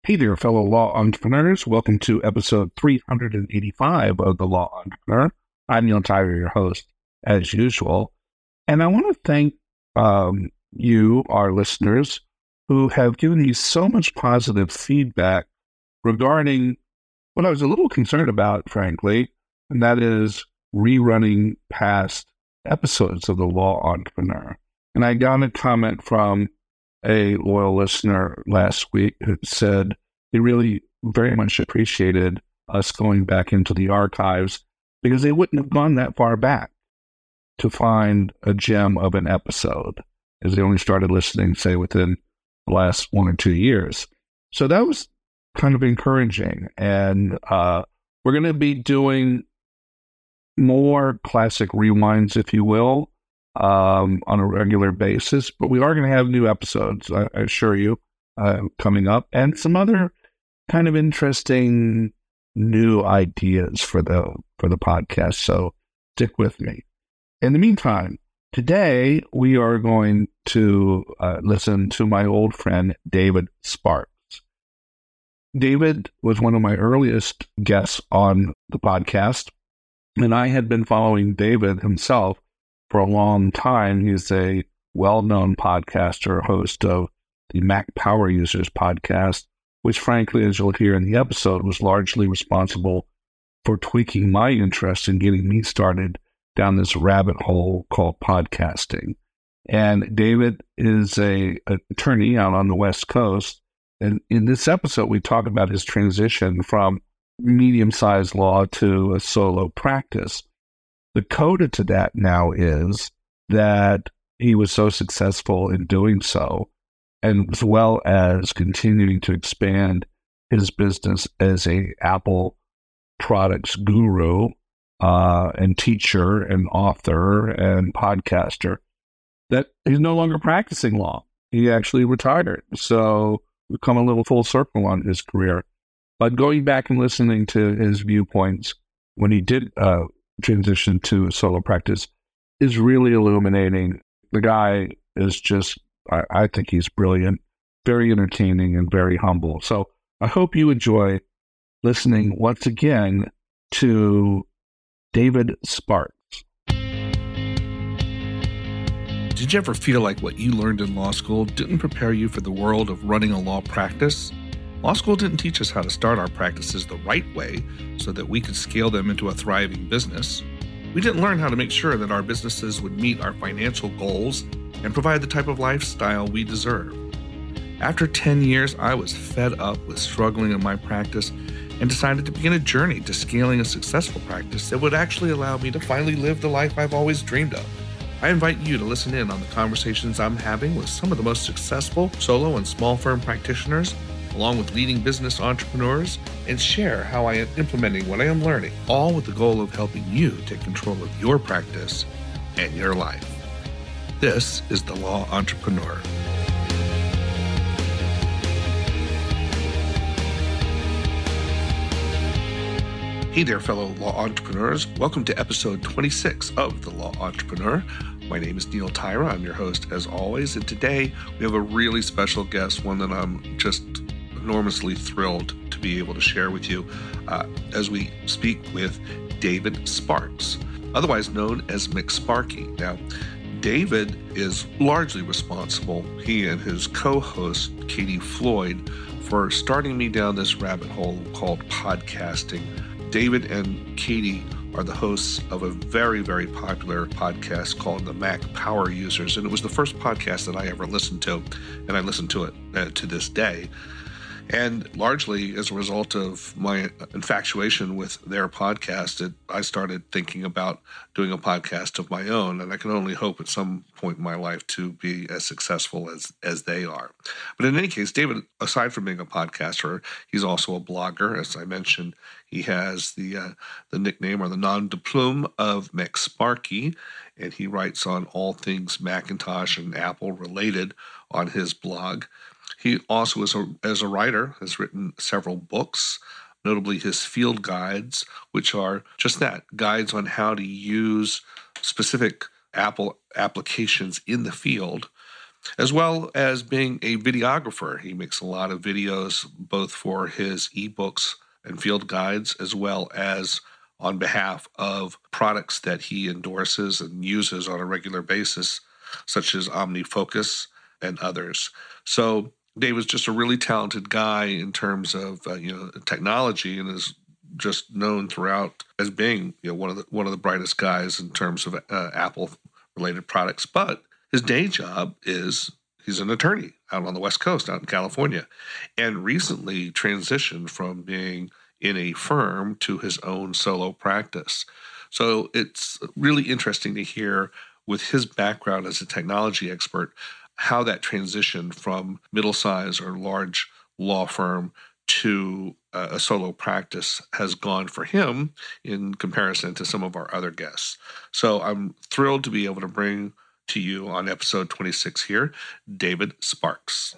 Hey there, fellow law entrepreneurs. Welcome to episode 385 of The Law Entrepreneur. I'm Neil Tyra, your host, as usual. And I want to thank you, our listeners, who have given me so much positive feedback regarding what I was a little concerned about, frankly, and that is rerunning past episodes of The Law Entrepreneur. And I got a comment from a loyal listener last week who said they really very much appreciated us going back into the archives because they wouldn't have gone that far back to find a gem of an episode, as they only started listening, say, within the last 1 or 2 years. So that was kind of encouraging. And we're going to be doing more classic rewinds, if you will, on a regular basis, but we are going to have new episodes, I assure you, coming up, and some other kind of interesting new ideas for the podcast. So stick with me. In the meantime, today we are going to listen to my old friend David Sparks. David was one of my earliest guests on the podcast, and I had been following David himself for a long time. He's a well-known podcaster, host of the Mac Power Users podcast, which frankly, as you'll hear in the episode, was largely responsible for tweaking my interest in getting me started down this rabbit hole called podcasting. And David is an attorney out on the West Coast. And in this episode, we talk about his transition from medium-sized law to a solo practice. The coda to that now is that he was so successful in doing so, and as well as continuing to expand his business as a Apple products guru and teacher and author and podcaster, that he's no longer practicing law. He actually retired. So we've come a little full circle on his career. But going back and listening to his viewpoints when he did transition to solo practice is really illuminating. The guy is just, I think he's brilliant, very entertaining, and very humble. So I hope you enjoy listening once again to David Sparks. Did you ever feel like what you learned in law school didn't prepare you for the world of running a law practice? Law school didn't teach us how to start our practices the right way so that we could scale them into a thriving business. We didn't learn how to make sure that our businesses would meet our financial goals and provide the type of lifestyle we deserve. After 10 years, I was fed up with struggling in my practice and decided to begin a journey to scaling a successful practice that would actually allow me to finally live the life I've always dreamed of. I invite you to listen in on the conversations I'm having with some of the most successful solo and small firm practitioners, along with leading business entrepreneurs, and share how I am implementing what I am learning, all with the goal of helping you take control of your practice and your life. This is The Law Entrepreneur. Hey there, fellow law entrepreneurs. Welcome to episode 26 of The Law Entrepreneur. My name is Neil Tyra. I'm your host as always. And today we have a really special guest, one that I'm just enormously thrilled to be able to share with you as we speak with David Sparks, otherwise known as McSparky. Now, David is largely responsible, he and his co-host, Katie Floyd, for starting me down this rabbit hole called podcasting. David and Katie are the hosts of a very, very popular podcast called the Mac Power Users, and it was the first podcast that I ever listened to, and I listen to it to this day. And largely as a result of my infatuation with their podcast, I started thinking about doing a podcast of my own, and I can only hope at some point in my life to be as successful as they are. But in any case, David, aside from being a podcaster, he's also a blogger. As I mentioned, he has the nickname or the nom de plume of McSparky, and he writes on all things Macintosh and Apple related on his blog. He also, as a writer, has written several books, notably his field guides, which are just that, guides on how to use specific Apple applications in the field. as well as being a videographer. He makes a lot of videos, both for his ebooks and field guides, as well as on behalf of products that he endorses and uses on a regular basis, such as OmniFocus and others. So Dave is just a really talented guy in terms of technology, and is just known throughout as being one of the brightest guys in terms of Apple related products. But his day job is he's an attorney out on the West Coast, out in California, and recently transitioned from being in a firm to his own solo practice. So it's really interesting to hear, with his background as a technology expert, how that transition from middle-sized or large law firm to a solo practice has gone for him in comparison to some of our other guests. So I'm thrilled to be able to bring to you on episode 26 here, David Sparks.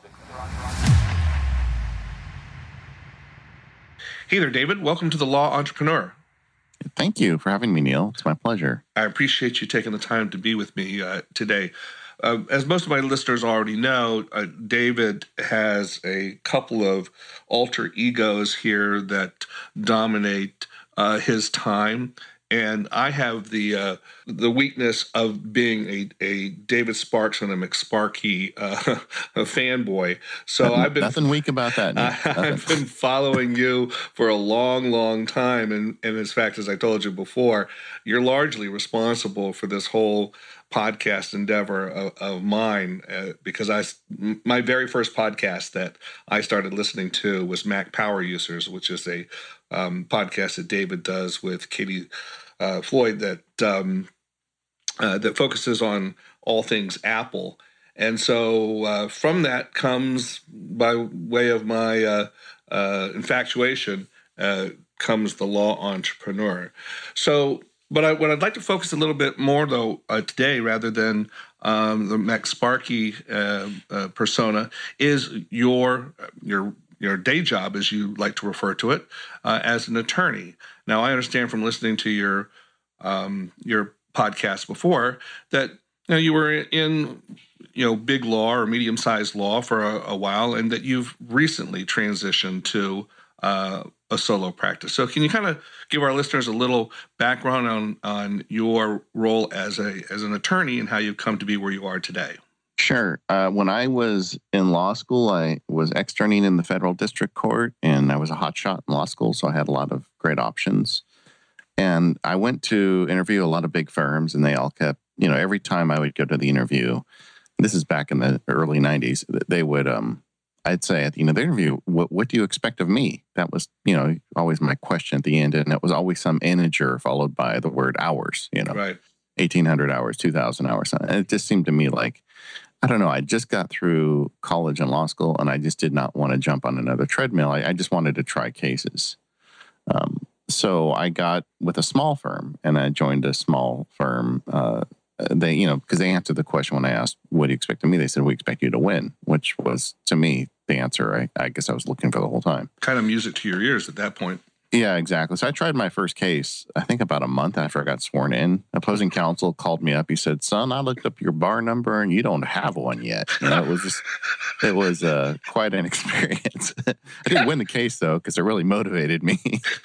Hey there, David. Welcome to The Law Entrepreneur. Thank you for having me, Neil. It's my pleasure. I appreciate you taking the time to be with me today. As most of my listeners already know, David has a couple of alter egos here that dominate his time. And I have the weakness of being a David Sparks and a McSparky a fanboy. So I've been nothing weak about that. I've been following you for a long, long time, and in fact, as I told you before, you're largely responsible for this whole podcast endeavor of mine, because my very first podcast that I started listening to was Mac Power Users, which is a podcast that David does with Katie Floyd that focuses on all things Apple. And so from that comes, by way of my infatuation, comes the Law Entrepreneur. So, but what I'd like to focus a little bit more, though, today, rather than the McSparky persona, is your day job, as you like to refer to it, as an attorney. Now, I understand from listening to your podcast before that you were in big law or medium-sized law for a while, and that you've recently transitioned to a solo practice. So, can you kind of give our listeners a little background on your role as an attorney and how you've come to be where you are today? Sure. When I was in law school, I was externing in the federal district court, and I was a hotshot in law school, so I had a lot of great options. And I went to interview a lot of big firms, and they all kept, every time I would go to the interview, this is back in the early 90s, they would, I'd say at the end of the interview, what do you expect of me? That was, always my question at the end, and it was always some integer followed by the word hours, Right. 1,800 hours, 2,000 hours. And it just seemed to me like, I don't know, I just got through college and law school, and I just did not want to jump on another treadmill. I just wanted to try cases. So I got with a small firm, and I joined a small firm. They, because they answered the question when I asked, what do you expect of me? They said, we expect you to win, which was, to me, the answer I guess I was looking for the whole time. Kind of music to your ears at that point. Yeah, exactly. So I tried my first case, I think about a month after I got sworn in. Opposing counsel called me up. He said, son, I looked up your bar number and you don't have one yet. It was quite an experience. I didn't win the case, though, because it really motivated me.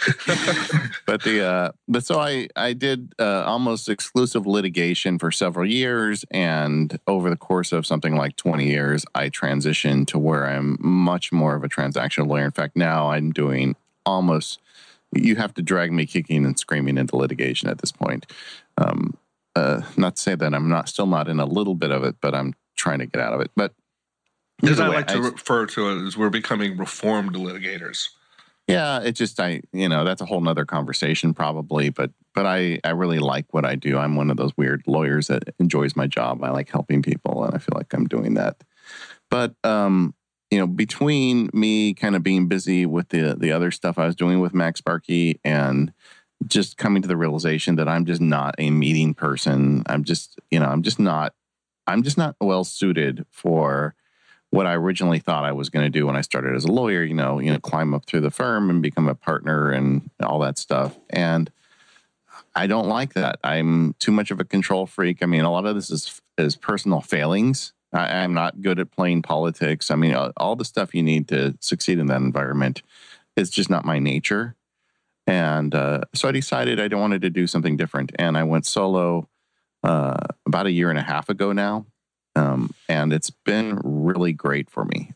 But so I did almost exclusive litigation for several years. And over the course of something like 20 years, I transitioned to where I'm much more of a transactional lawyer. In fact, now I'm doing almost, you have to drag me kicking and screaming into litigation at this point. Not to say that I'm still not in a little bit of it, but I'm trying to get out of it. But as I like to refer to it, as we're becoming reformed litigators. Yeah, it just, that's a whole nother conversation probably, but I really like what I do. I'm one of those weird lawyers that enjoys my job. I like helping people, and I feel like I'm doing that. But, between me kind of being busy with the other stuff I was doing with McSparky and just coming to the realization that I'm just not a meeting person. I'm just not well suited for what I originally thought I was going to do when I started as a lawyer, climb up through the firm and become a partner and all that stuff. And I don't like that. I'm too much of a control freak. I mean, a lot of this is personal failings I'm not good at playing politics. I mean, all the stuff you need to succeed in that environment is just not my nature. And so I decided I wanted to do something different. And I went solo about a year and a half ago now. And it's been really great for me.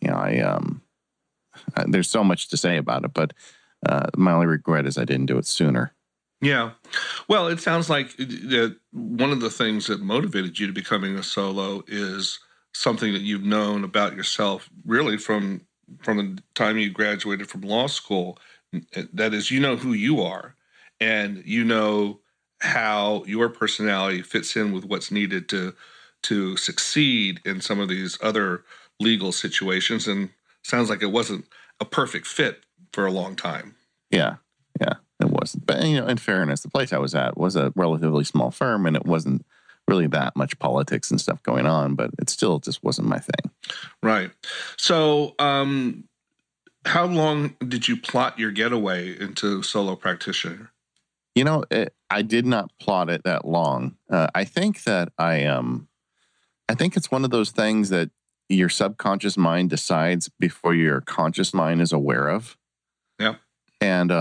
There's so much to say about it, but my only regret is I didn't do it sooner. Yeah. Well, it sounds like one of the things that motivated you to becoming a solo is something that you've known about yourself really from the time you graduated from law school. That is, you know who you are, and you know how your personality fits in with what's needed to succeed in some of these other legal situations. And sounds like it wasn't a perfect fit for a long time. Yeah, it wasn't. But, in fairness, the place I was at was a relatively small firm, and it wasn't really that much politics and stuff going on, but it still just wasn't my thing. Right. So how long did you plot your getaway into solo practitioner? I did not plot it that long. I think that I think it's one of those things that your subconscious mind decides before your conscious mind is aware of. Yeah. And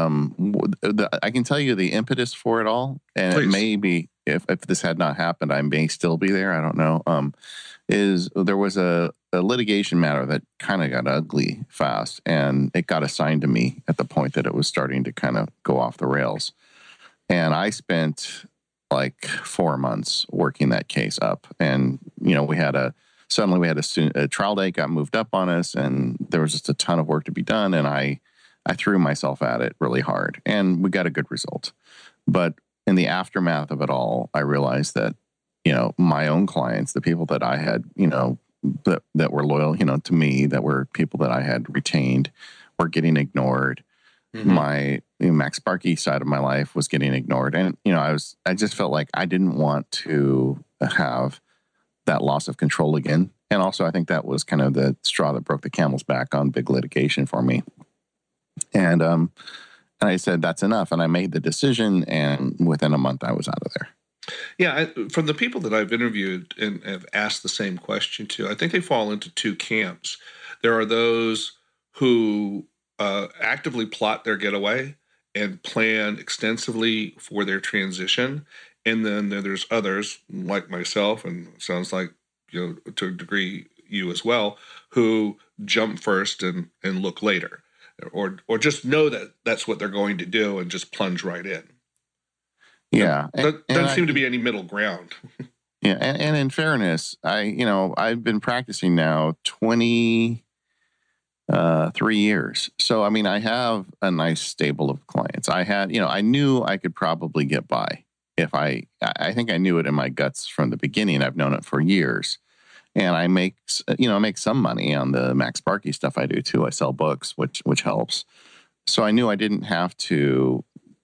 I can tell you the impetus for it all, and Please. It may be, if this had not happened, I may still be there. I don't know. Is there was a litigation matter that kind of got ugly fast, and it got assigned to me at the point that it was starting to kind of go off the rails. And I spent like 4 months working that case up. And, suddenly we had a trial date got moved up on us, and there was just a ton of work to be done. And I threw myself at it really hard, and we got a good result. But in the aftermath of it all, I realized that, my own clients, the people that I had, that were loyal, to me, that were people that I had retained, were getting ignored. Mm-hmm. My MacSparky side of my life was getting ignored. And, I just felt like I didn't want to have that loss of control again. And also, I think that was kind of the straw that broke the camel's back on big litigation for me. And I said, that's enough. And I made the decision. And within a month, I was out of there. Yeah. From the people that I've interviewed and have asked the same question to, I think they fall into two camps. There are those who actively plot their getaway and plan extensively for their transition. And then there's others like myself, and sounds like, to a degree, you as well, who jump first and look later, or just know that that's what they're going to do and just plunge right in. Yeah. There doesn't seem to be any middle ground. Yeah. And in fairness, I've been practicing now 23 years. So, I have a nice stable of clients. I knew I could probably get by if I think I knew it in my guts from the beginning. I've known it for years, and I make some money on the MacSparky stuff I do too. I sell books, which helps. So I knew I didn't have to,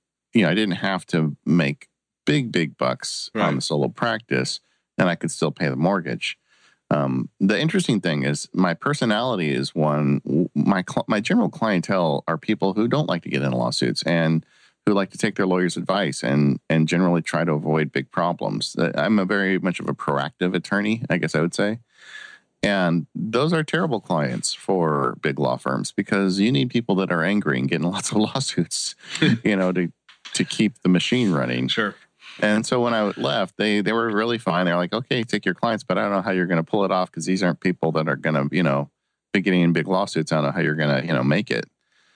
make big bucks on the solo practice, and I could still pay the mortgage. The interesting thing is my personality is one. My general clientele are people who don't like to get in lawsuits and who like to take their lawyer's advice and generally try to avoid big problems. I'm a very much of a proactive attorney, I guess I would say. And those are terrible clients for big law firms, because you need people that are angry and getting lots of lawsuits, to keep the machine running. Sure. And so when I left, they were really fine. They're like, okay, take your clients, but I don't know how you're going to pull it off, because these aren't people that are going to, be getting in big lawsuits. I don't know how you're going to, make it.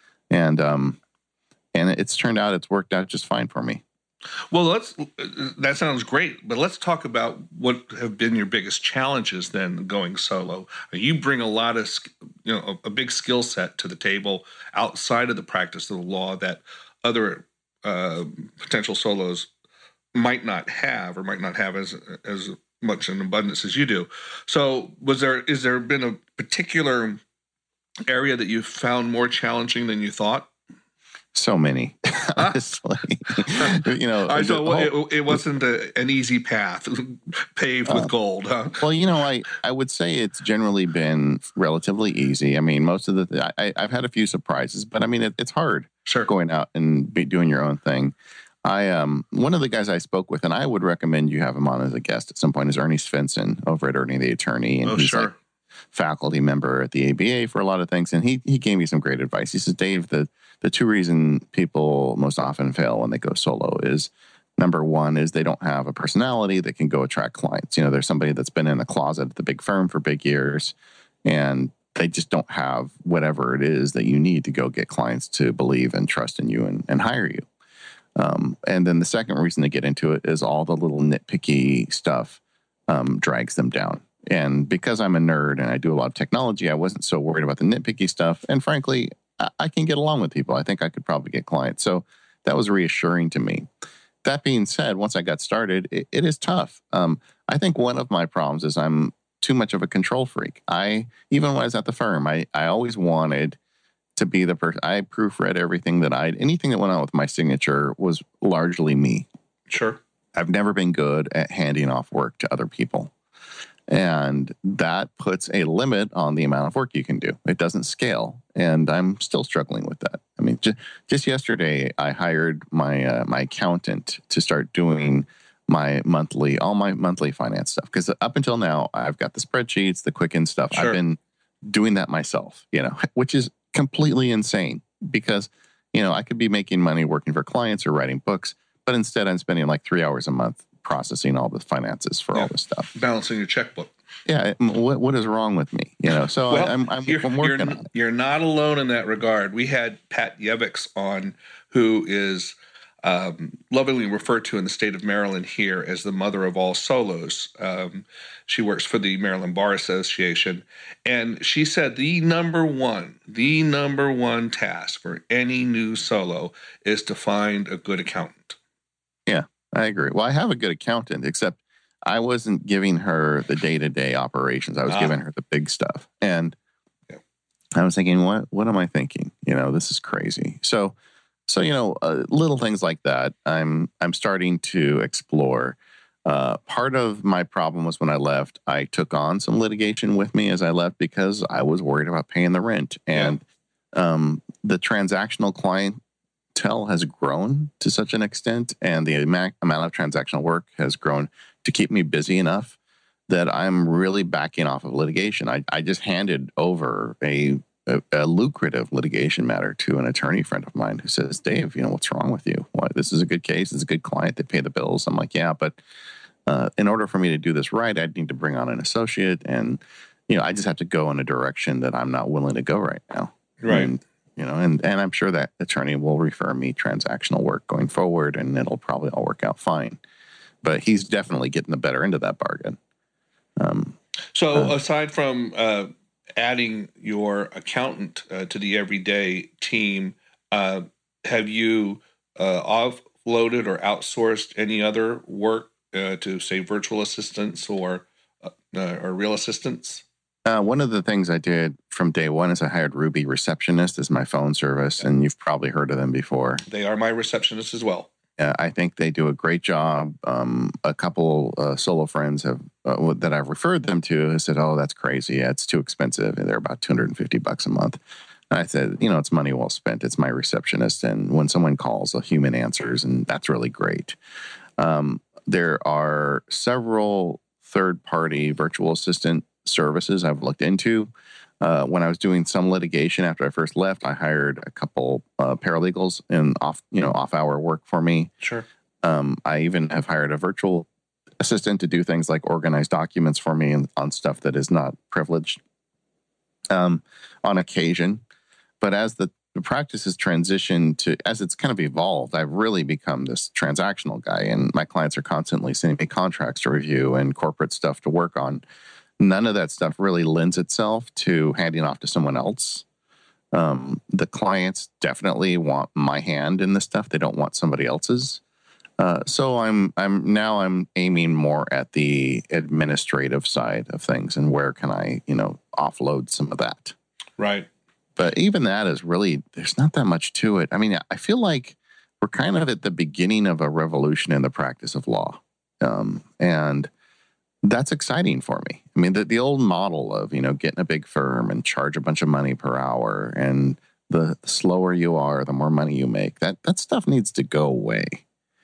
And it's turned out it's worked out just fine for me. Well, that sounds great, but let's talk about what have been your biggest challenges then going solo. You bring a lot of, a big skill set to the table outside of the practice of the law that other potential solos might not have, or might not have as much in abundance as you do. So is there been a particular area that you found more challenging than you thought? So many, honestly. It wasn't an easy path paved with gold, huh? Well, I would say it's generally been relatively easy. Most of I've had a few surprises, but it's hard. Sure. Going out and doing your own thing. One of the guys I spoke with, and I would recommend you have him on as a guest at some point, is Ernie Svensson over at Ernie the Attorney. And he's like faculty member at the ABA for a lot of things. And he gave me some great advice. He says, Dave, the two reasons people most often fail when they go solo is, number one is they don't have a personality that can go attract clients. You know, there's somebody that's been in the closet at the big firm for big years, and they just don't have whatever it is that you need to go get clients to believe and trust in you and hire you. And then the second reason to get into it is all the little nitpicky stuff drags them down. And because I'm a nerd and I do a lot of technology, I wasn't so worried about the nitpicky stuff. And frankly, I can get along with people. I think I could probably get clients. So that was reassuring to me. That being said, once I got started, it is tough. I think one of my problems is I'm too much of a control freak. Even when I was at the firm, I always wanted to be the person. I proofread everything anything that went on with my signature was largely me. Sure. I've never been good at handing off work to other people. And that puts a limit on the amount of work you can do. It doesn't scale. And I'm still struggling with that. I mean, just yesterday, I hired my my accountant to start doing all my monthly finance stuff. Because up until now, I've got the spreadsheets, the Quicken stuff. Sure. I've been doing that myself, which is completely insane because, I could be making money working for clients or writing books, but instead I'm spending like 3 hours a month processing all the finances for all this stuff. Balancing your checkbook. Yeah. What is wrong with me? So well, I'm working on it. You're not alone in that regard. We had Pat Yeviks on, who is lovingly referred to in the state of Maryland here as the mother of all solos. She works for the Maryland Bar Association. And she said the number one task for any new solo is to find a good accountant. Yeah, I agree. Well, I have a good accountant, except I wasn't giving her the day-to-day operations. I was giving her the big stuff. And I was thinking, what am I thinking? This is crazy. So little things like that, I'm starting to explore. Part of my problem was when I left, I took on some litigation with me as I left because I was worried about paying the rent. And the transactional clientele has grown to such an extent, and the amount of transactional work has grown to keep me busy enough that I'm really backing off of litigation. I just handed over a lucrative litigation matter to an attorney friend of mine who says, Dave, what's wrong with you? This is a good case. It's a good client. They pay the bills. I'm like, yeah, but in order for me to do this right, I'd need to bring on an associate. And, I just have to go in a direction that I'm not willing to go right now. Right. And I'm sure that attorney will refer me transactional work going forward, and it'll probably all work out fine. But he's definitely getting the better end of that bargain. So aside from adding your accountant to the everyday team, have you offloaded or outsourced any other work to, say, virtual assistants or real assistants? One of the things I did from day one is I hired Ruby Receptionist as my phone service, and you've probably heard of them before. They are my receptionists as well. I think they do a great job. A couple solo friends that I've referred them to have said, "Oh, that's crazy. Yeah, it's too expensive. And they're about $250 a month." And I said, it's money well spent. It's my receptionist, and when someone calls, a human answers, and that's really great. There are several third-party virtual assistant services I've looked into. When I was doing some litigation after I first left, I hired a couple paralegals in off-hour work for me. Sure. I even have hired a virtual assistant to do things like organize documents for me on stuff that is not privileged on occasion. But as the practice has transitioned as it's kind of evolved, I've really become this transactional guy, and my clients are constantly sending me contracts to review and corporate stuff to work on. None of that stuff really lends itself to handing off to someone else. The clients definitely want my hand in this stuff. They don't want somebody else's. So I'm aiming more at the administrative side of things and where can I, offload some of that. Right. But even that is really, there's not that much to it. I mean, I feel like we're kind of at the beginning of a revolution in the practice of law. And that's exciting for me. I mean, the old model of, getting a big firm and charge a bunch of money per hour, and the slower you are, the more money you make, that stuff needs to go away.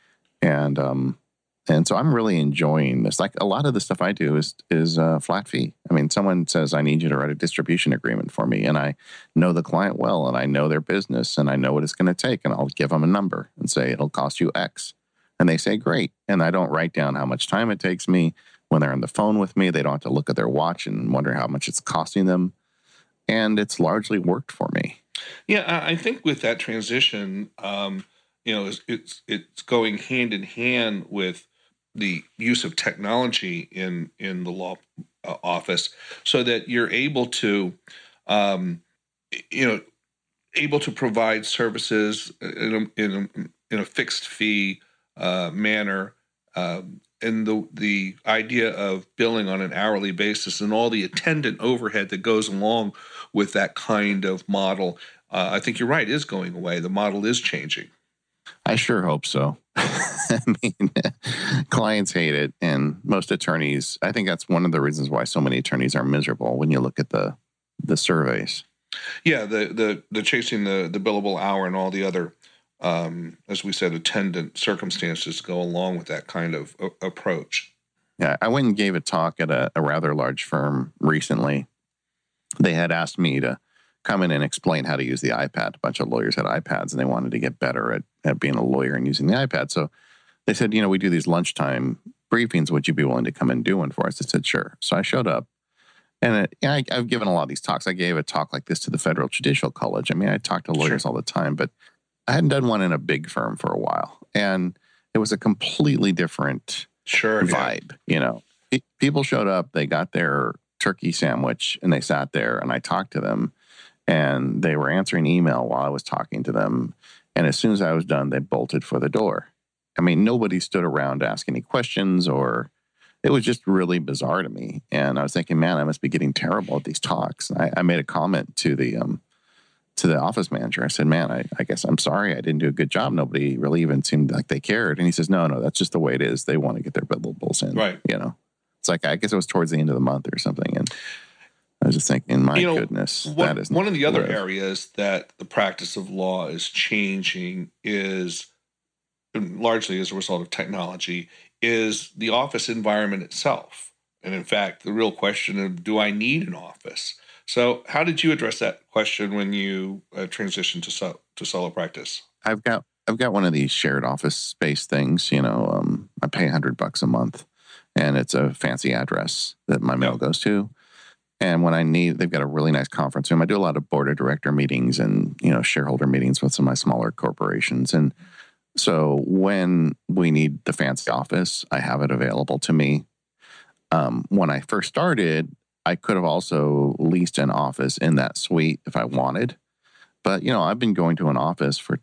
And so I'm really enjoying this. Like a lot of the stuff I do is flat fee. I mean, someone says, I need you to write a distribution agreement for me. And I know the client well, and I know their business, and I know what it's going to take. And I'll give them a number and say, it'll cost you X. And they say, great. And I don't write down how much time it takes me. When they're on the phone with me, they don't have to look at their watch and wonder how much it's costing them. And it's largely worked for me. Yeah, I think with that transition, it's going hand in hand with the use of technology in the law office, so that you're able to, able to provide services in a fixed fee manner, and the idea of billing on an hourly basis and all the attendant overhead that goes along with that kind of model, I think you're right, is going away. The model is changing. I sure hope so. I mean, clients hate it, and most attorneys, I think that's one of the reasons why so many attorneys are miserable when you look at the surveys. Yeah, the chasing the billable hour and all the other, as we said, attendant circumstances go along with that kind of approach. Yeah, I went and gave a talk at a rather large firm recently. They had asked me to come in and explain how to use the iPad. A bunch of lawyers had iPads, and they wanted to get better at being a lawyer and using the iPad. So they said, we do these lunchtime briefings. Would you be willing to come and do one for us? I said, sure. So I showed up. And I've given a lot of these talks. I gave a talk like this to the Federal Judicial College. I mean, I talk to lawyers all the time, but I hadn't done one in a big firm for a while. And it was a completely different vibe. People showed up, they got their turkey sandwich, and they sat there, and I talked to them. And they were answering email while I was talking to them. And as soon as I was done, they bolted for the door. I mean, nobody stood around to ask any questions, or it was just really bizarre to me. And I was thinking, man, I must be getting terrible at these talks. And I made a comment to the office manager. I said, man, I guess I'm sorry I didn't do a good job. Nobody really even seemed like they cared. And he says, no, that's just the way it is. They want to get their billables in. Right. It's like, I guess it was towards the end of the month or something. And I was just thinking, my goodness, that is one of the other areas that the practice of law is changing is, largely as a result of technology, is the office environment itself. And in fact, the real question of, do I need an office? So how did you address that question when you transitioned to solo practice? I've got one of these shared office space things. I pay $100 a month, and it's a fancy address that my mail goes to. And when I need, they've got a really nice conference room. I do a lot of board of director meetings and, shareholder meetings with some of my smaller corporations. And so when we need the fancy office, I have it available to me. When I first started, I could have also leased an office in that suite if I wanted. But, I've been going to an office for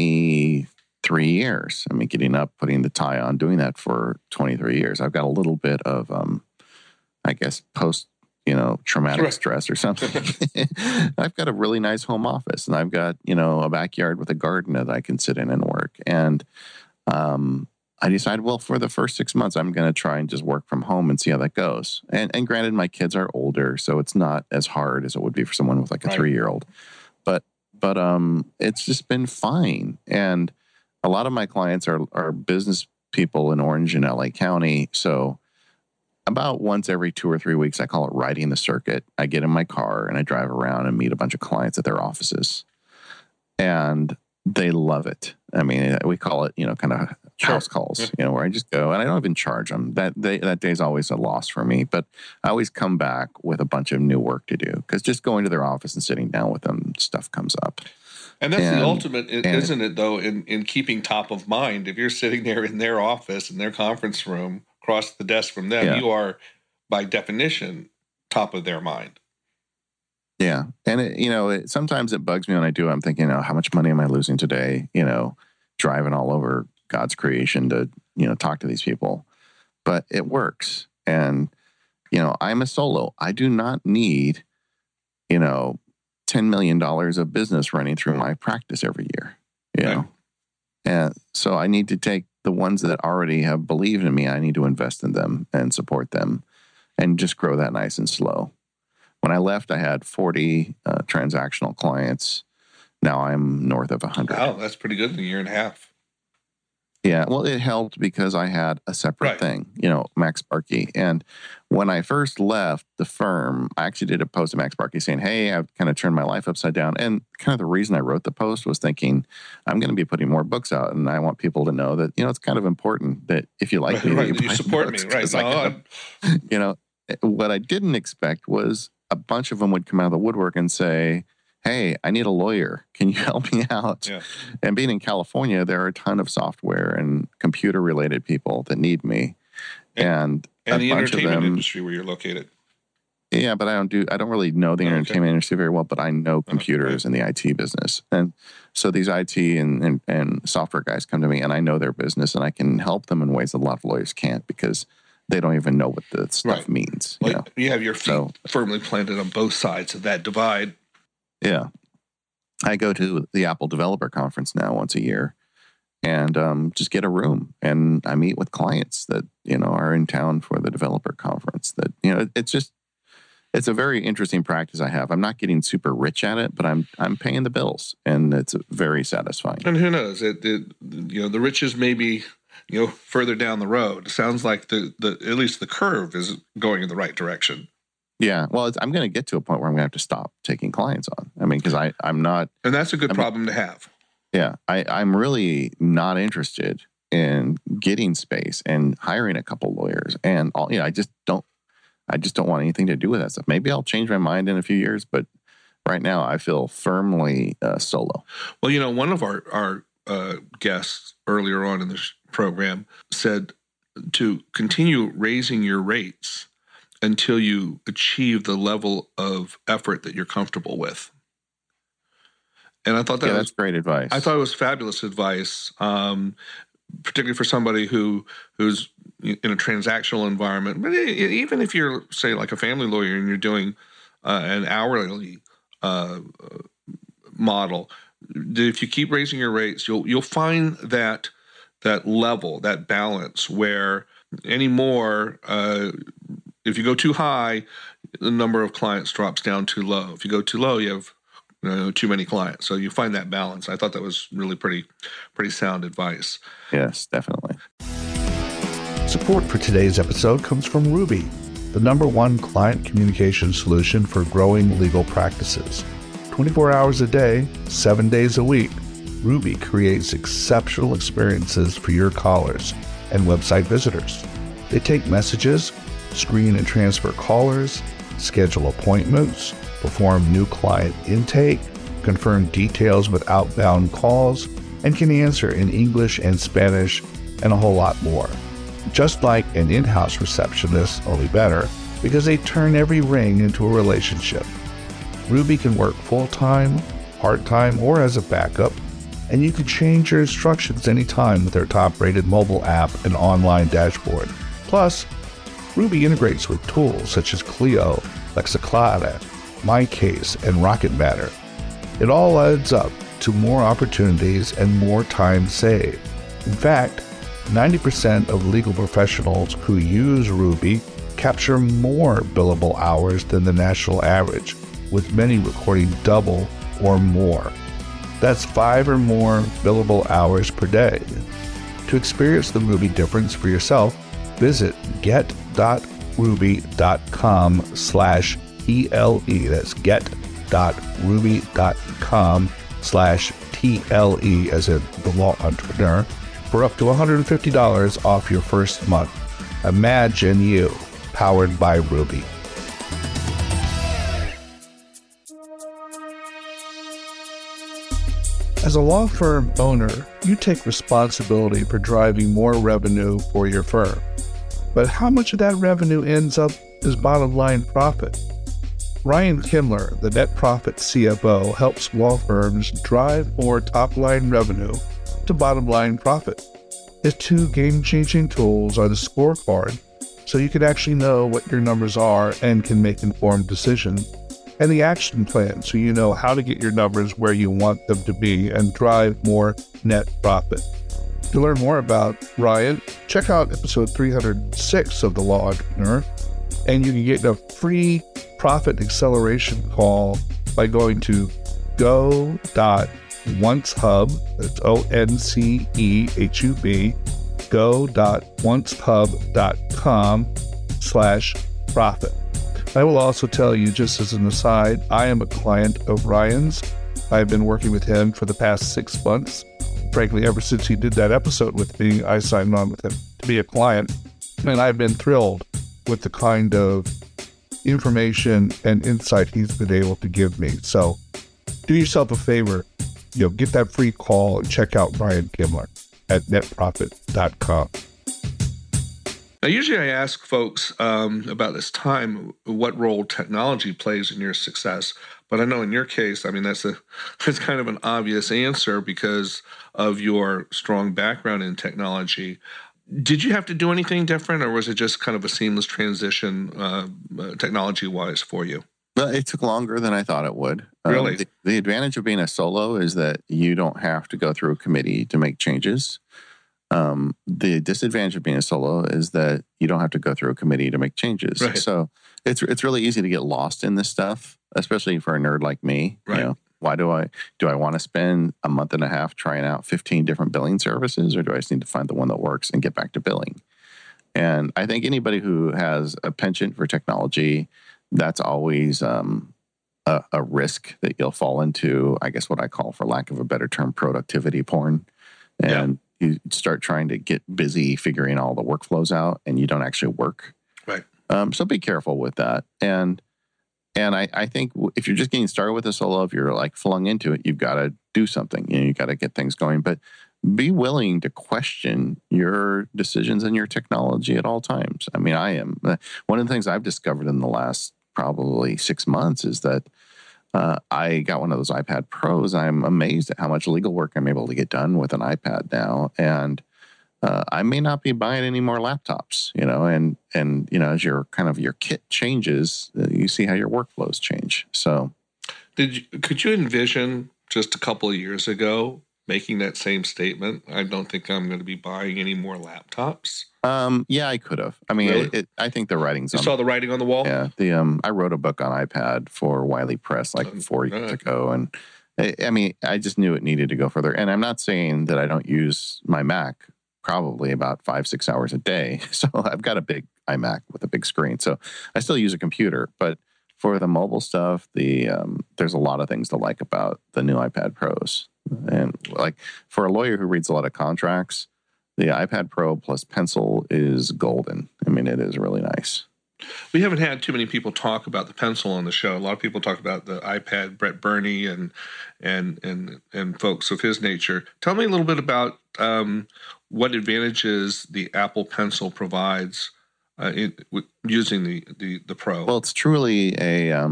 23 years. I mean, getting up, putting the tie on, doing that for 23 years. I've got a little bit of, post traumatic stress or something. I've got a really nice home office, and I've got, a backyard with a garden that I can sit in and work. And I decided, well, for the first 6 months, I'm going to try and just work from home and see how that goes. And granted, my kids are older, so it's not as hard as it would be for someone with like a 3-year-old. But it's just been fine. And a lot of my clients are business people in Orange and LA County. So about once every 2 or 3 weeks, I call it riding the circuit. I get in my car and I drive around and meet a bunch of clients at their offices. And they love it. I mean, we call it, kind of house calls, where I just go and I don't even charge them. That day's always a loss for me, but I always come back with a bunch of new work to do, because just going to their office and sitting down with them, stuff comes up. And that's the ultimate, isn't it, though, in keeping top of mind. If you're sitting there in their office, in their conference room, across the desk from them, you are, by definition, top of their mind. Yeah. And, sometimes it bugs me when I do. I'm thinking, how much money am I losing today? Driving all over God's creation to, talk to these people. But it works. And, I'm a solo. I do not need, $10 million of business running through my practice every year, know? And so I need to take the ones that already have believed in me. I need to invest in them and support them and just grow that nice and slow. When I left, I had 40 transactional clients. Now I'm north of 100. Wow, that's pretty good in a year and a half. Yeah, well, it helped because I had a separate thing, Max Sparky. And when I first left the firm, I actually did a post to Max Sparky saying, hey, I've kind of turned my life upside down. And kind of the reason I wrote the post was thinking, I'm going to be putting more books out. And I want people to know that, it's kind of important that if you like me, that you support me. Right. What I didn't expect was a bunch of them would come out of the woodwork and say, hey, I need a lawyer. Can you help me out? Yeah. And being in California, there are a ton of software and computer-related people that need me. And the entertainment industry where you're located. Yeah, but I don't really know the entertainment industry very well, but I know computers and the IT business. And so these IT and software guys come to me, and I know their business, and I can help them in ways that a lot of lawyers can't because they don't even know what the stuff means. You have your feet firmly planted on both sides of that divide. Yeah. I go to the Apple Developer Conference now once a year and just get a room. And I meet with clients that, are in town for the developer conference. That, it's a very interesting practice I have. I'm not getting super rich at it, but I'm paying the bills, and it's very satisfying. And who knows? The riches may be, further down the road. It sounds like at least the curve is going in the right direction. Yeah, well, I'm going to get to a point where I'm going to have to stop taking clients on. I mean, because I'm not... And that's a good problem to have. Yeah, I'm really not interested in getting space and hiring a couple lawyers. And all, I just don't want anything to do with that stuff. Maybe I'll change my mind in a few years, but right now I feel firmly solo. Well, one of our guests earlier on in this program said to continue raising your rates until you achieve the level of effort that you're comfortable with. And I thought that's great advice. I thought it was fabulous advice, particularly for somebody who's in a transactional environment. But even if you're, say, like a family lawyer and you're doing an hourly model, if you keep raising your rates, you'll find that level, that balance where anymore. If you go too high, the number of clients drops down too low. If you go too low, you have too many clients. So you find that balance. I thought that was really pretty sound advice. Yes, definitely. Support for today's episode comes from Ruby, the #1 client communication solution for growing legal practices. 24 hours a day, 7 days a week, Ruby creates exceptional experiences for your callers and website visitors. They take messages, screen and transfer callers, schedule appointments, perform new client intake, confirm details with outbound calls, and can answer in English and Spanish, and a whole lot more. Just like an in-house receptionist, only better, because they turn every ring into a relationship. Ruby can work full-time, part-time, or as a backup, and you can change your instructions anytime with their top-rated mobile app and online dashboard. Plus, Ruby integrates with tools such as Clio, Lexiclata, MyCase, and Rocket Matter. It all adds up to more opportunities and more time saved. In fact, 90% of legal professionals who use Ruby capture more billable hours than the national average, with many recording double or more. That's 5 or more billable hours per day. To experience the Ruby difference for yourself, visit get.ruby.com/TLE. That's get.ruby.com/TLE, as in the law entrepreneur, for up to $150 off your first month. Imagine you, powered by Ruby. As a law firm owner, you take responsibility for driving more revenue for your firm. But how much of that revenue ends up as bottom line profit? Ryan Kimler, the net profit CFO, helps law firms drive more top line revenue to bottom line profit. His 2 game-changing tools are the scorecard, so you can actually know what your numbers are and can make informed decisions, and the action plan, so you know how to get your numbers where you want them to be and drive more net profit. To learn more about Ryan, check out episode 306 of The Law Entrepreneur, and you can get a free profit acceleration call by going to go.ruby.com Oncehub, that's ONCEHUB, go.oncehub.com/profit. I will also tell you, just as an aside, I am a client of Ryan's. I've been working with him for the past 6 months. Frankly, ever since he did that episode with me, I signed on with him to be a client. And I've been thrilled with the kind of information and insight he's been able to give me. So do yourself a favor, get that free call and check out Ryan Kimler at netprofit.com. Now, usually I ask folks about this time what role technology plays in your success. But I know in your case, that's kind of an obvious answer because of your strong background in technology. Did you have to do anything different, or was it just kind of a seamless transition technology-wise for you? Well, it took longer than I thought it would. Really? The advantage of being a solo is that you don't have to go through a committee to make changes. The disadvantage of being a solo is that you don't have to go through a committee to make changes. Right. So it's really easy to get lost in this stuff, especially for a nerd like me. Right. Why do I want to spend a month and a half trying out 15 different billing services, or do I just need to find the one that works and get back to billing? And I think anybody who has a penchant for technology, that's always a risk that you'll fall into, I guess what I call, for lack of a better term, productivity porn. And you start trying to get busy figuring all the workflows out, and you don't actually work. Right. So be careful with that. And I think if you're just getting started with a solo, if you're like flung into it, you've got to do something. You've got to get things going. But be willing to question your decisions and your technology at all times. I am. One of the things I've discovered in the last probably 6 months is that I got one of those iPad Pros. I'm amazed at how much legal work I'm able to get done with an iPad now. And I may not be buying any more laptops, and as your kit changes, you see how your workflows change. So could you envision just a couple of years ago making that same statement? I don't think I'm going to be buying any more laptops. Yeah, I could have. Really? I think the writing's you saw the writing on the wall? Yeah. I wrote a book on iPad for Wiley Press 4 years ago. And I just knew it needed to go further. And I'm not saying that I don't use my Mac probably about 5-6 hours a day. So I've got a big iMac with a big screen. So I still use a computer, but for the mobile stuff, there's a lot of things to like about the new iPad Pros. And like for a lawyer who reads a lot of contracts, the iPad Pro plus Pencil is golden. It is really nice. We haven't had too many people talk about the Pencil on the show. A lot of people talk about the iPad, Brett Burney and folks of his nature. Tell me a little bit about what advantages the Apple Pencil provides using the Pro. Well, it's truly a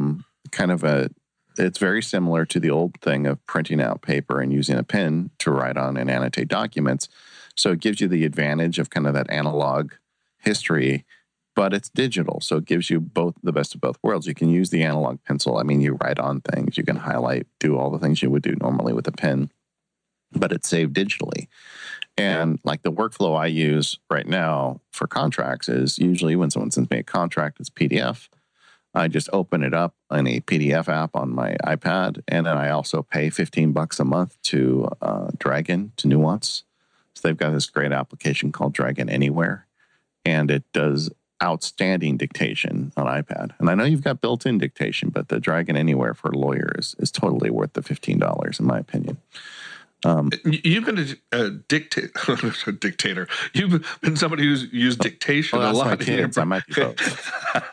it's very similar to the old thing of printing out paper and using a pen to write on and annotate documents. So it gives you the advantage of kind of that analog history, but it's digital. So it gives you the best of both worlds. You can use the analog pencil. You write on things, you can highlight, do all the things you would do normally with a pen, but it's saved digitally. And like the workflow I use right now for contracts is usually when someone sends me a contract, it's PDF. I just open it up in a PDF app on my iPad, and then I also pay $15 a month to Dragon, to Nuance. So they've got this great application called Dragon Anywhere, and it does outstanding dictation on iPad. And I know you've got built-in dictation, but the Dragon Anywhere for lawyers is totally worth the $15, in my opinion. You've been a dictator. You've been somebody who's used dictation a lot. My kids. I might be both.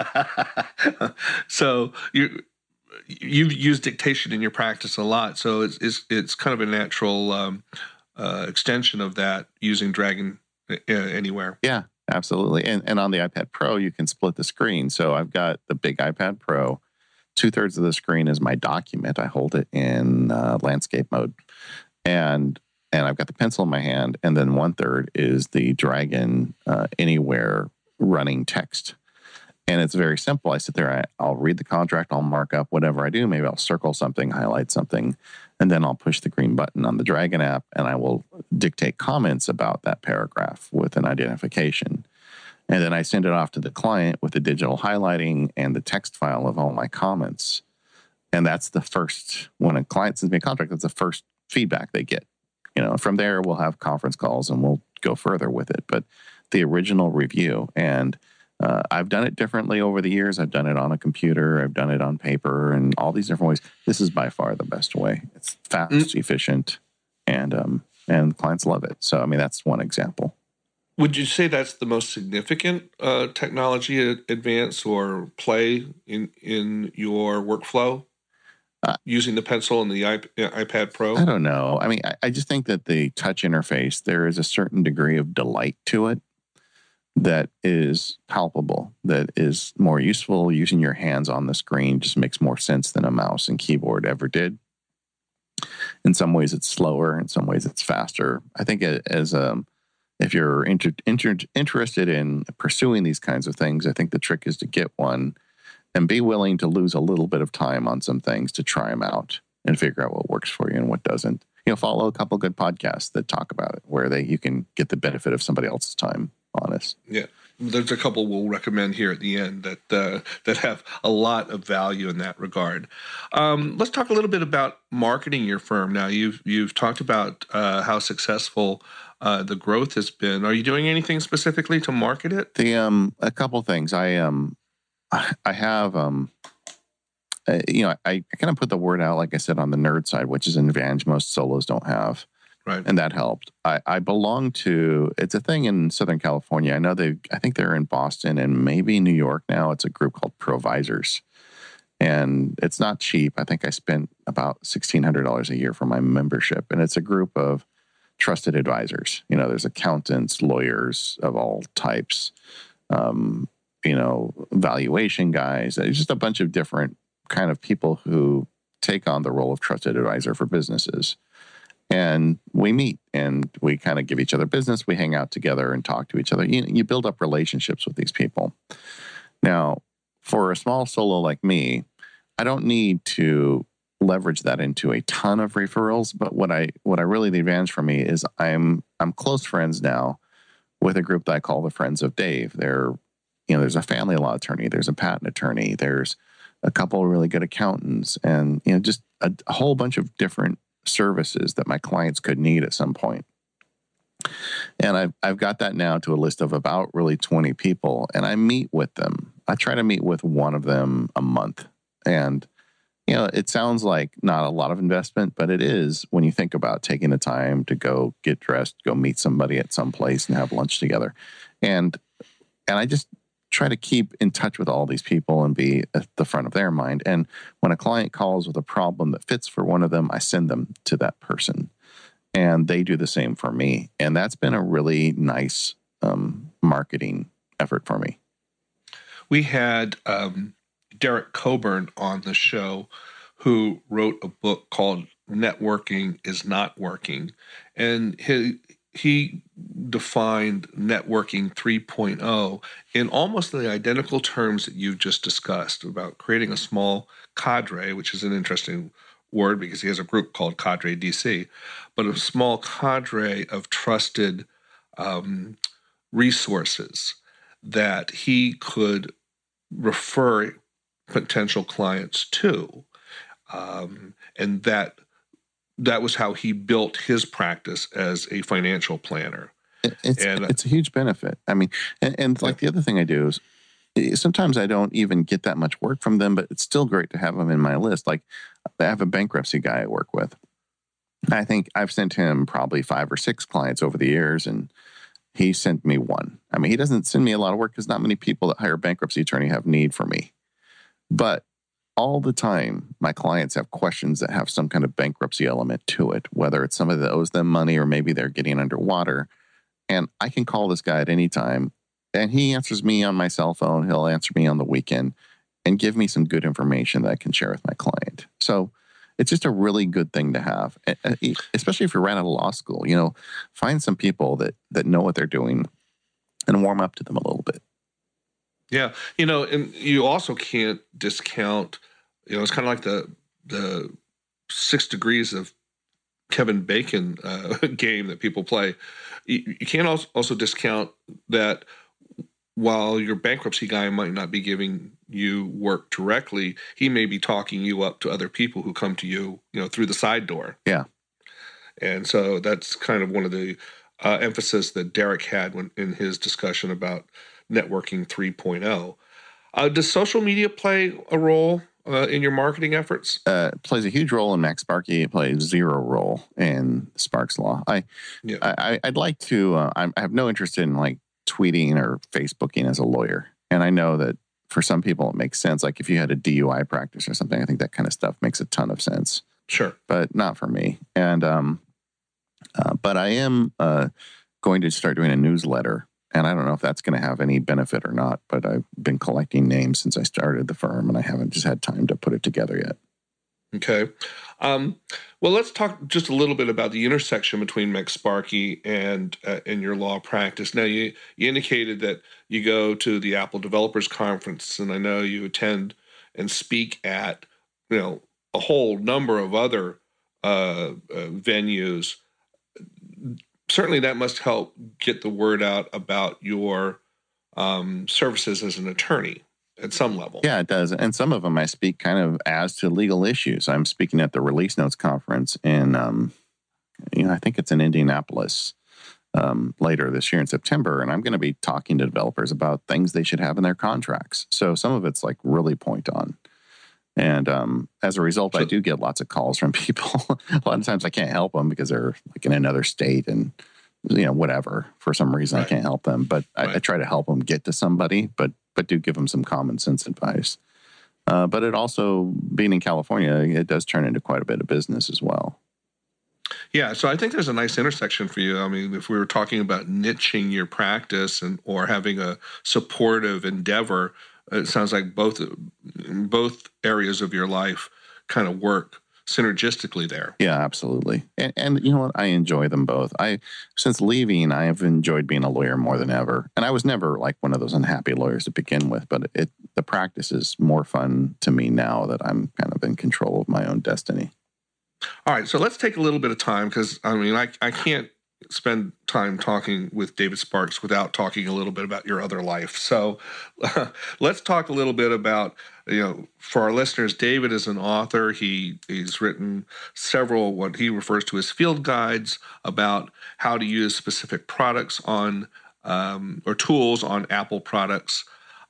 So you've used dictation in your practice a lot. So it's kind of a natural extension of that using Dragon Anywhere. Yeah, absolutely. And on the iPad Pro, you can split the screen. So I've got the big iPad Pro. 2/3 of the screen is my document. I hold it in landscape mode. And I've got the pencil in my hand, and then 1/3 is the Dragon Anywhere running text. And it's very simple. I sit there, I'll read the contract, I'll mark up whatever I do. Maybe I'll circle something, highlight something, and then I'll push the green button on the Dragon app, and I will dictate comments about that paragraph with an identification. And then I send it off to the client with the digital highlighting and the text file of all my comments. And that's the first, when a client sends me a contract, that's the first feedback they get. From there, we'll have conference calls and we'll go further with it. But the original review, and I've done it differently over the years. I've done it on a computer. I've done it on paper and all these different ways. This is by far the best way. It's fast, efficient, and clients love it. So, that's one example. Would you say that's the most significant technology advance or play in your workflow? Using the pencil and the iPad Pro? I don't know. I just think that the touch interface, there is a certain degree of delight to it that is palpable, that is more useful. Using your hands on the screen just makes more sense than a mouse and keyboard ever did. In some ways, it's slower. In some ways, it's faster. I think if you're interested in pursuing these kinds of things, I think the trick is to get one and be willing to lose a little bit of time on some things to try them out and figure out what works for you and what doesn't. Follow a couple good podcasts that talk about it, where you can get the benefit of somebody else's time on this. Yeah, there's a couple we'll recommend here at the end that have a lot of value in that regard. Let's talk a little bit about marketing your firm. Now, you've talked about how successful the growth has been. Are you doing anything specifically to market it? A couple things. I have, I kind of put the word out, like I said, on the nerd side, which is an advantage most solos don't have. Right. And that helped. I belong to, it's a thing in Southern California. I think they're in Boston and maybe New York now. It's a group called Provisors. And it's not cheap. I think I spent about $1,600 a year for my membership. And it's a group of trusted advisors. There's accountants, lawyers of all types, valuation guys. It's just a bunch of different kind of people who take on the role of trusted advisor for businesses. And we meet and we kind of give each other business. We hang out together and talk to each other. You build up relationships with these people. Now, for a small solo like me, I don't need to leverage that into a ton of referrals. But what I really, the advantage for me is I'm close friends now with a group that I call the Friends of Dave. There's a family law attorney, there's a patent attorney, there's a couple of really good accountants, and just a whole bunch of different services that my clients could need at some point. And I've got that now to a list of about really 20 people, and I meet with them. I try to meet with one of them a month. And, it sounds like not a lot of investment, but it is when you think about taking the time to go get dressed, go meet somebody at some place and have lunch together. And I just try to keep in touch with all these people and be at the front of their mind. And when a client calls with a problem that fits for one of them, I send them to that person. And they do the same for me. And that's been a really nice marketing effort for me. We had Derek Coburn on the show, who wrote a book called Networking is Not Working. And he defined networking 3.0 in almost the identical terms that you've just discussed about creating a small cadre, which is an interesting word because he has a group called Cadre DC, but a small cadre of trusted resources that he could refer potential clients to. And that was how he built his practice as a financial planner. It's a huge benefit. The other thing I do is sometimes I don't even get that much work from them, but it's still great to have them in my list. Like I have a bankruptcy guy I work with. I think I've sent him probably 5 or 6 clients over the years, and he sent me one. He doesn't send me a lot of work because not many people that hire a bankruptcy attorney have need for me. But all the time, my clients have questions that have some kind of bankruptcy element to it, whether it's somebody that owes them money or maybe they're getting underwater. And I can call this guy at any time, and he answers me on my cell phone. He'll answer me on the weekend and give me some good information that I can share with my client. So it's just a really good thing to have, especially if you're right out of law school. Find some people that know what they're doing and warm up to them a little bit. Yeah. And you also can't discount, it's kind of like the 6 degrees of Kevin Bacon game that people play. You can't also discount that while your bankruptcy guy might not be giving you work directly, he may be talking you up to other people who come to you, through the side door. Yeah. And so that's kind of one of the emphasis that Derek had in his discussion about networking 3.0. Does social media play a role in your marketing efforts? It plays a huge role in MacSparky. It plays zero role in Sparks Law. I'd like to. I have no interest in like tweeting or Facebooking as a lawyer, and I know that for some people it makes sense. Like if you had a DUI practice or something, I think that kind of stuff makes a ton of sense. Sure, but not for me. And but I am going to start doing a newsletter. And I don't know if that's going to have any benefit or not, but I've been collecting names since I started the firm, and I haven't just had time to put it together yet. Okay. Well, let's talk just a little bit about the intersection between MacSparky and your law practice. Now, you indicated that you go to the Apple Developers Conference, and I know you attend and speak at, a whole number of other venues. Certainly that must help get the word out about your services as an attorney at some level. Yeah, it does. And some of them I speak kind of as to legal issues. I'm speaking at the Release Notes Conference in, I think it's in Indianapolis later this year in September. And I'm going to be talking to developers about things they should have in their contracts. So some of it's like really point on. And as a result, I do get lots of calls from people. A lot of times I can't help them because they're like in another state and, whatever. For some reason, right. I can't help them. But right. I try to help them get to somebody, but do give them some common sense advice. But it also, being in California, it does turn into quite a bit of business as well. Yeah, so I think there's a nice intersection for you. I mean, if we were talking about niching your practice or having a supportive endeavor, it sounds like both areas of your life kind of work synergistically there. Yeah, absolutely. And you know what? I enjoy them both. Since leaving, I have enjoyed being a lawyer more than ever. And I was never like one of those unhappy lawyers to begin with, but the practice is more fun to me now that I'm kind of in control of my own destiny. All right, so let's take a little bit of time because, I can't spend time talking with David Sparks without talking a little bit about your other life. So let's talk a little bit about, for our listeners, David is an author. He's written several what he refers to as field guides about how to use specific products on or tools on Apple products.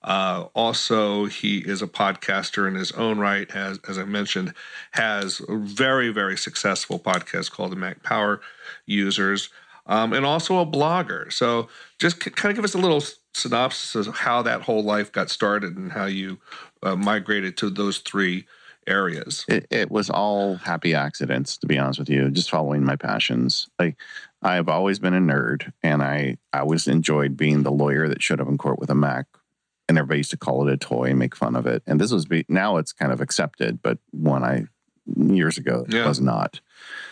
Also, he is a podcaster in his own right, as I mentioned, has a very, very successful podcast called the Mac Power Users, and also a blogger. So just kind of give us a little synopsis of how that whole life got started and how you migrated to those three areas. It was all happy accidents, to be honest with you, just following my passions. Like, I've always been a nerd, and I always enjoyed being the lawyer that showed up in court with a Mac. And everybody used to call it a toy and make fun of it. And this was now it's kind of accepted, but years ago it was not.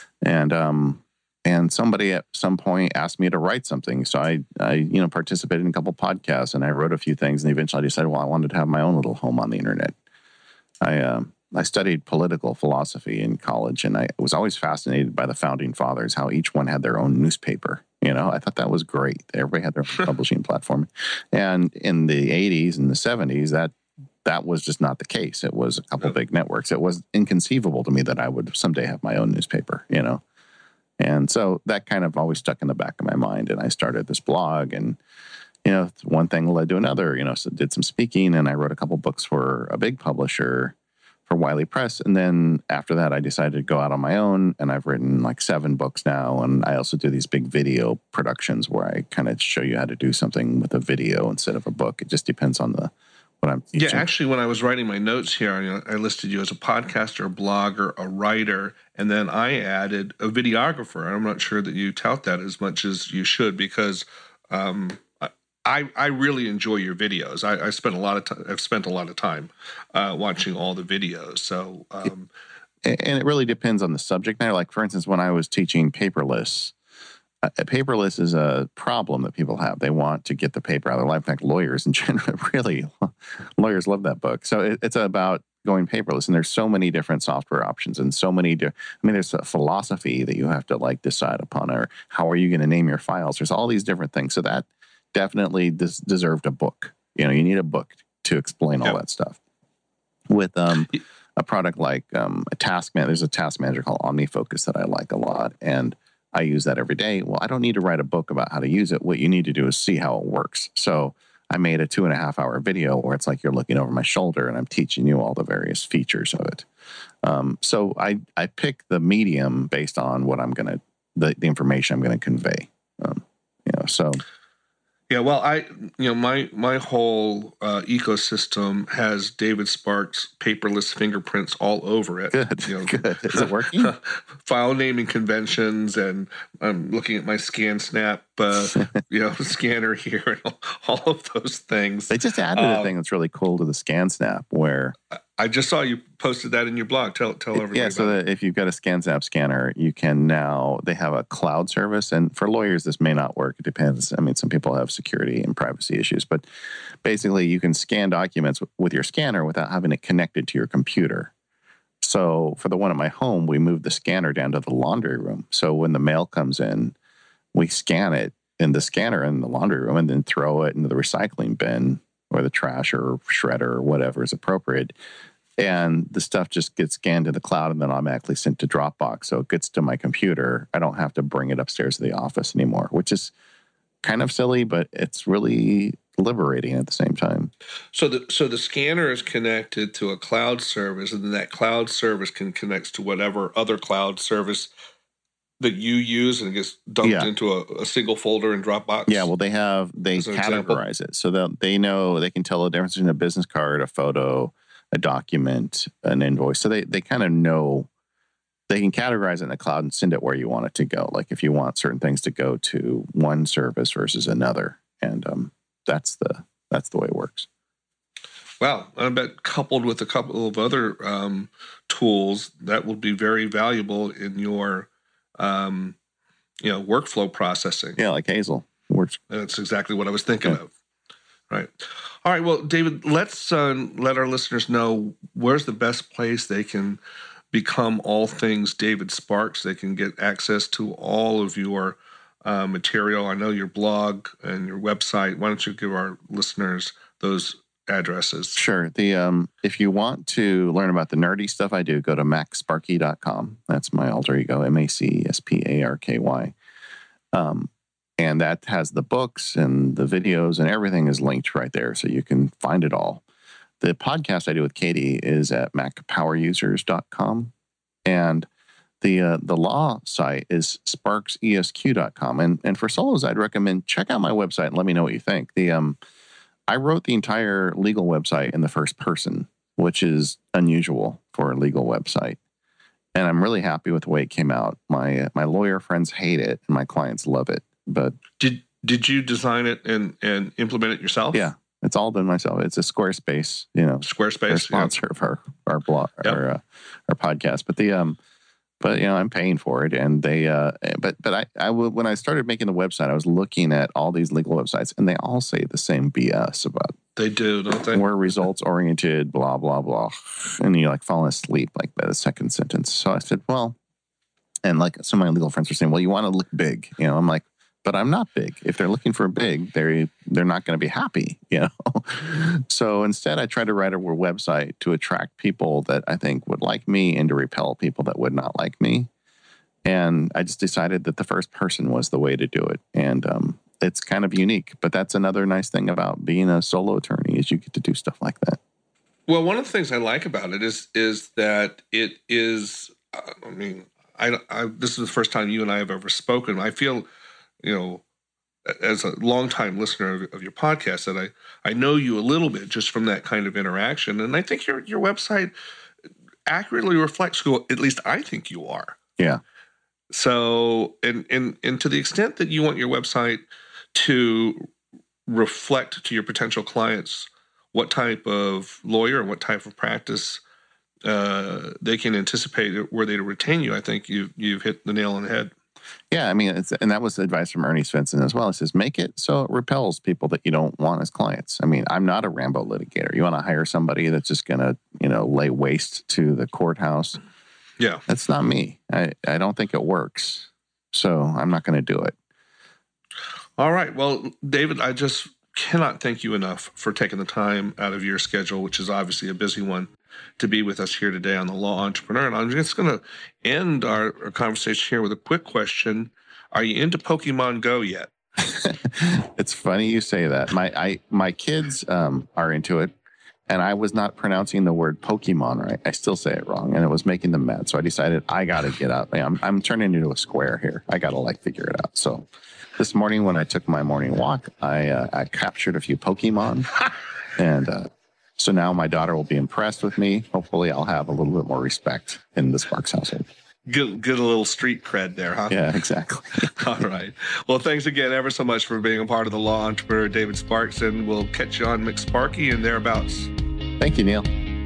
And somebody at some point asked me to write something, so I participated in a couple podcasts and I wrote a few things, and eventually I decided, I wanted to have my own little home on the internet. I studied political philosophy in college, and I was always fascinated by the founding fathers, how each one had their own newspaper. I thought that was great. Everybody had their own publishing platform. And in the 80s and the 70s, that was just not the case. It was a couple big networks. It was inconceivable to me that I would someday have my own newspaper, And so that kind of always stuck in the back of my mind. And I started this blog, and, one thing led to another, so did some speaking, and I wrote a couple books for a big publisher, for Wiley Press. And then after that, I decided to go out on my own, and I've written like 7 books now. And I also do these big video productions where I kind of show you how to do something with a video instead of a book. It just depends on what I'm teaching. Yeah, actually, when I was writing my notes here, I listed you as a podcaster, a blogger, a writer, and then I added a videographer. I'm not sure that you tout that as much as you should, because I really enjoy your videos. I've spent a lot of time watching all the videos. So, and it really depends on the subject matter. Like, for instance, when I was teaching paperless, paperless is a problem that people have. They want to get the paper out of their life. In fact, lawyers in general, lawyers love that book. So it's about going paperless, and there's so many different software options, and so many. There's a philosophy that you have to decide upon, or how are you going to name your files? There's all these different things. So that definitely deserved a book. You need a book to explain all that stuff. With a product like a task manager, there's a task manager called OmniFocus that I like a lot, and I use that every day. Well, I don't need to write a book about how to use it. What you need to do is see how it works. So I made a 2.5-hour video where it's like you're looking over my shoulder and I'm teaching you all the various features of it. So I pick the medium based on what I'm going to, the information I'm going to convey. So. Yeah, well, my whole ecosystem has David Sparks' paperless fingerprints all over it. Good. Good. Is it working? File naming conventions, and I'm looking at my ScanSnap, scanner here, and all of those things. They just added a thing that's really cool to the ScanSnap, where I just saw you posted that in your blog. Tell everybody. Yeah, so that if you've got a ScanSnap scanner, you can now, they have a cloud service. And for lawyers, this may not work. It depends. I mean, some people have security and privacy issues. But basically, you can scan documents with your scanner without having it connected to your computer. So for the one at my home, we moved the scanner down to the laundry room. So when the mail comes in, we scan it in the scanner in the laundry room and then throw it into the recycling bin or the trash or shredder or whatever is appropriate. And the stuff just gets scanned to the cloud and then automatically sent to Dropbox. So it gets to my computer. I don't have to bring it upstairs to the office anymore, which is kind of silly, but it's really liberating at the same time. So the scanner is connected to a cloud service, and then that cloud service can connect to whatever other cloud service that you use, and it gets dumped into a single folder in Dropbox. Yeah, well, they categorize it so that they know, they can tell the difference between a business card, a photo, a document, an invoice. So they kind of know, they can categorize it in the cloud and send it where you want it to go. Like if you want certain things to go to one service versus another. And that's the way it works. Wow. I bet coupled with a couple of other tools, that will be very valuable in your workflow processing. Yeah, like Hazel. Works. That's exactly what I was thinking of. Right. All right. Well, David, let's let our listeners know where's the best place they can become all things David Sparks. They can get access to all of your material. I know your blog and your website. Why don't you give our listeners those addresses? Sure. If you want to learn about the nerdy stuff I do, go to macsparky.com. That's my alter ego, MACSPARKY. And that has the books and the videos and everything is linked right there, so you can find it all. The podcast I do with Katie is at macpowerusers.com. And the law site is sparksesq.com. And for solos, I'd recommend check out my website and let me know what you think. I wrote the entire legal website in the first person, which is unusual for a legal website. And I'm really happy with the way it came out. My lawyer friends hate it and my clients love it. But did you design it and implement it yourself? Yeah, it's all done myself. It's a Squarespace, Squarespace sponsor of our blog, our podcast. But I'm paying for it, and they. But I when I started making the website, I was looking at all these legal websites, and they all say the same BS about. They do, don't they? We're results oriented, blah blah blah, and you falling asleep like by the second sentence. So I said, well, and like some of my legal friends were saying, well, you want to look big, I'm like. But I'm not big. If they're looking for big, they're not going to be happy, So instead, I try to write a website to attract people that I think would like me and to repel people that would not like me. And I just decided that the first person was the way to do it. And it's kind of unique. But that's another nice thing about being a solo attorney is you get to do stuff like that. Well, one of the things I like about it is that it is, this is the first time you and I have ever spoken. I feel... as a longtime listener of your podcast, that I know you a little bit just from that kind of interaction. And I think your website accurately reflects who, at least I think you are. Yeah. So, and to the extent that you want your website to reflect to your potential clients what type of lawyer and what type of practice they can anticipate were they to retain you, I think you've hit the nail on the head. Yeah, and that was advice from Ernie Svensson as well. He says, make it so it repels people that you don't want as clients. I'm not a Rambo litigator. You want to hire somebody that's just going to, lay waste to the courthouse. Yeah. That's not me. I don't think it works. So I'm not going to do it. All right. Well, David, I just cannot thank you enough for taking the time out of your schedule, which is obviously a busy one, to be with us here today on The Law Entrepreneur. And I'm just going to end our conversation here with a quick question. Are you into Pokemon Go yet? It's funny you say that. My kids are into it, and I was not pronouncing the word Pokemon right. I still say it wrong, and it was making them mad. So I decided I got to get up. I'm turning into a square here. I got to figure it out. So this morning when I took my morning walk, I captured a few Pokemon, and so now my daughter will be impressed with me. Hopefully, I'll have a little bit more respect in the Sparks household. Get a little street cred there, huh? Yeah, exactly. All right. Well, thanks again ever so much for being a part of The Law Entrepreneur, David Sparks, and we'll catch you on McSparky and thereabouts. Thank you, Neil.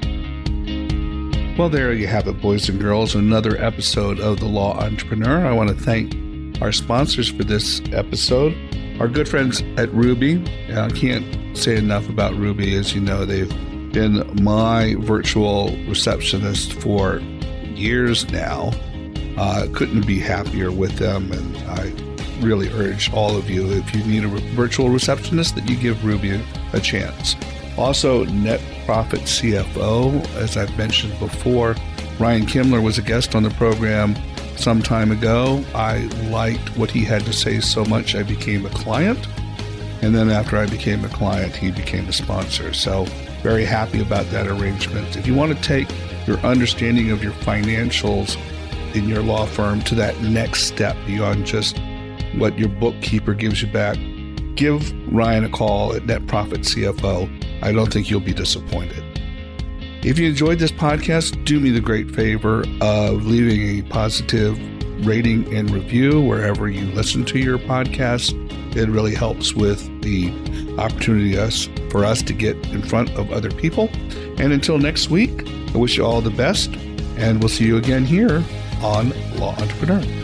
Well, there you have it, boys and girls, another episode of The Law Entrepreneur. I want to thank our sponsors for this episode, our good friends at Ruby. I can't say enough about Ruby. As you know, they've been my virtual receptionist for years now. Couldn't be happier with them, and I really urge all of you, if you need a virtual receptionist, that you give Ruby a chance. Also, Net Profit CFO, as I've mentioned before, Ryan Kimler was a guest on the program some time ago. I liked what he had to say so much I became a client, and then after I became a client, he became a sponsor. So very happy about that arrangement. If you want to take your understanding of your financials in your law firm to that next step beyond just what your bookkeeper gives you back, give Ryan a call at Net Profit CFO. I don't think you'll be disappointed. If you enjoyed this podcast, do me the great favor of leaving a positive rating and review wherever you listen to your podcast. It really helps with the opportunity for us to get in front of other people. And until next week, I wish you all the best, and we'll see you again here on Law Entrepreneur.